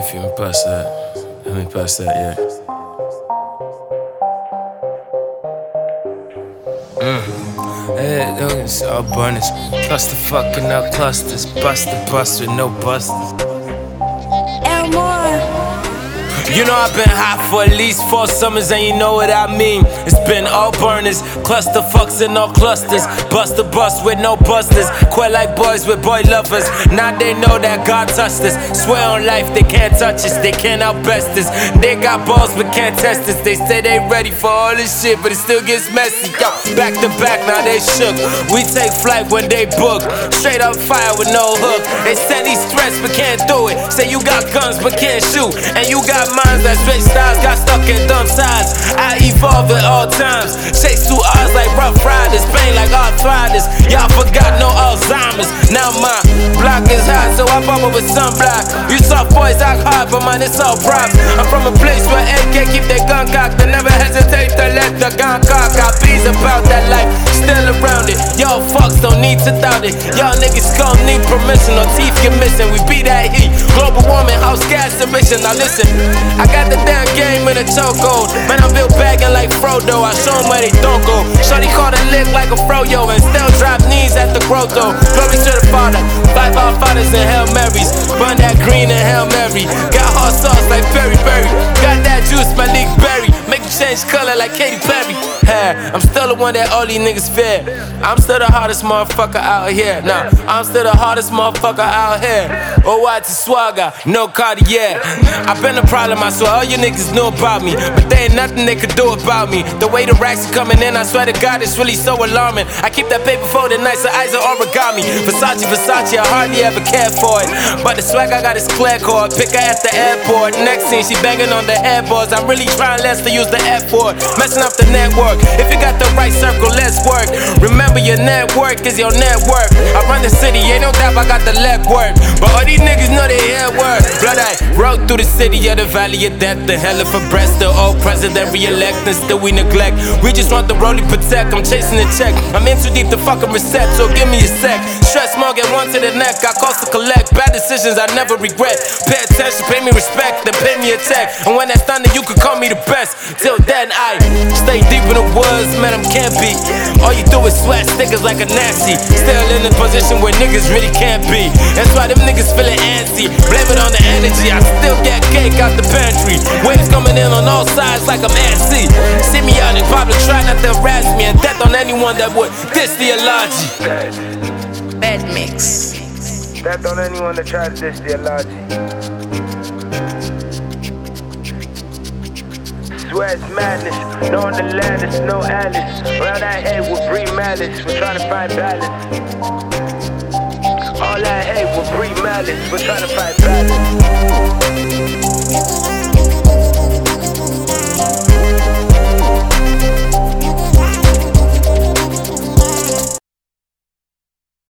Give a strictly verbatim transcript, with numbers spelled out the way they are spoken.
if you can bust that. Let me bust that, yeah. Mm. Hey, it's all burners. Cluster fucking up clusters. Bust the bust with no busters. Elmore. You know I've been hot for at least four summers, and you know what I mean. It's been all burners, cluster fucks and all clusters. Bust the bust with no busters. Quit like boys with boy lovers. Now they know that God touched us. Swear on life they can't touch us, they can't outbest us. They got balls but can't test us. They say they ready for all this shit, but it still gets messy. Yo, back to back, now they shook. We take flight when they book. Straight up fire with no hook. They say these threats but can't do it. Say you got guns but can't shoot, and you got minds that switch styles, got stuck in dumb sides. I evolve at all times. Chase two R's like rough riders, pain like arthritis. Y'all forgot no Alzheimer's. Now my block is hot, so I bubble with sunblock. You soft boys act hard, but man, it's all props. I'm from a place where A K keep their gun cocked and never hesitate to let the gun cock. Got bees about that life, still around it. Y'all fucks don't need to doubt it. Y'all niggas gon' need permission or teeth get missing. We be that heat, global warming, house gas emission. Now listen, I got the damn game in a chokehold. Man, I'm built bagging like Frodo. I show 'em where they don't go. Shorty caught a lick like a froyo and still drop knees at the grotto. Glory to the Father, five our fathers and Hail Marys. Burn that green and Hail Mary. Got hot sauce like Berry Berry. Got that juice, my leak berry. Make you change color like Katy Perry. Hey, I'm still the one that all these niggas fear. I'm still the hardest motherfucker out here. Nah, I'm still the hardest motherfucker out here. Oh, what's a swagger? No Cartier. I've been a problem, I swear all you niggas know about me, but there ain't nothing they could do about me. The way the racks are coming in, I swear to God, it's really so alarming. I keep that paper folded nice, the eyes are origami. Versace, Versace, I hardly ever cared for it, but the swag I got is clear cord. Pick her at the airport, next scene she banging on the headboards. I'm really trying less to use the F word, messing up the network. If you got the right circle, let's work. Remember your network is your network. I run the city, ain't no doubt I got the leg work, but all these niggas know they head work. Blood I rode through the city of the valley of death, the hell of a breast, the old president re-elect, and still we neglect. We just want the rollie protect, I'm chasing the check. I'm in too deep to fucking reset, so give me a sec. Stress more, get one to the neck, I cost to collect. Bad decisions I never regret. Pay attention, pay me respect, then pay me a check. And when that's done, then you can call me the best. Till then, I stay deep in the woods, man, I'm campy. All you do is sweat stickers like a Nazi. Still in a position where niggas really can't be. That's why them niggas feeling antsy. Blame it on the energy, I still get cake out the pantry. Waves coming in on all sides like I'm antsy. See me out in public, try not to harass me, and death on anyone that would diss the allergy. Bad mix. Death on anyone that tries to diss the allergy. Swear it's madness, no on the lattice, no Alice. Around that head will breed malice, we're trying to find balance. All that hate will breed malice, we're trying to find balance.